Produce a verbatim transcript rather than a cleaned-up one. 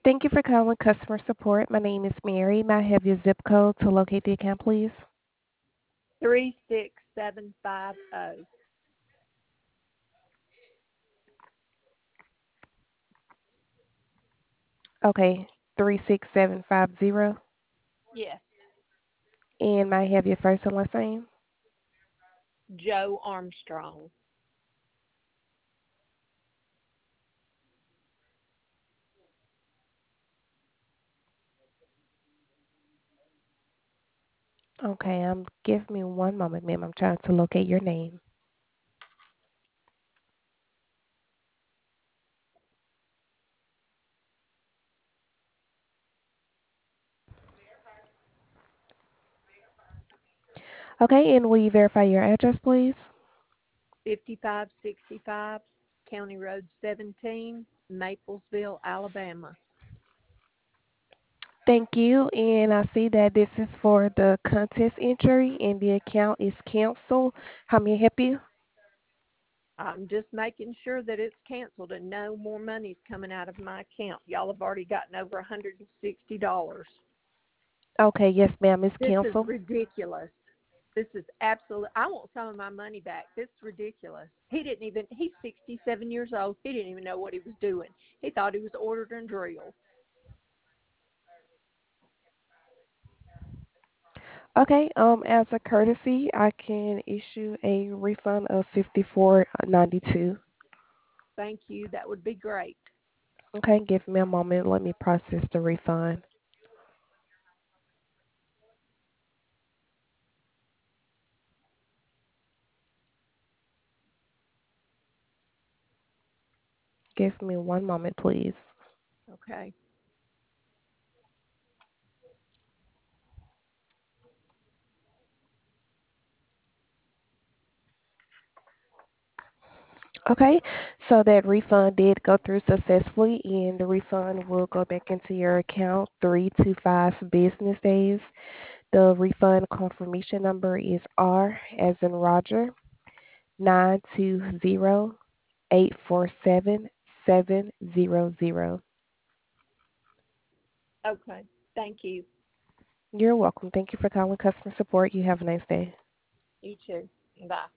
Thank you for calling customer support. My name is Mary. May I have your zip code to locate the account, please? three six seven five zero. Okay, three six seven five zero. Yes, And may I have your first and last name? Joe Armstrong. Okay, um, give me one moment, ma'am. I'm trying to locate your name. Okay, and will you verify your address, please? fifty-five sixty-five County Road seventeen, Maplesville, Alabama. Thank you. And I see that this is for the contest entry, and the account is canceled. How may I help you? I'm just making sure that it's canceled and no more money's coming out of my account. Y'all have already gotten over one hundred sixty dollars. Okay, yes, ma'am. It's This is canceled. ridiculous. This is absolute. I want some of my money back. This is ridiculous. He didn't even. He's sixty-seven years old. He didn't even know what he was doing. He thought he was ordered and drilled. Okay, um, as a courtesy, I can issue a refund of fifty-four ninety-two. Thank you. That would be great. Okay, give me a moment. Let me process the refund. Give me one moment, please. Okay. Okay, so that refund did go through successfully, and the refund will go back into your account three to five business days. The refund confirmation number is R as in Roger, nine two zero eight four seven seven zero zero. Okay. Thank you. You're welcome. Thank you for calling customer support. You have a nice day. You too. Bye.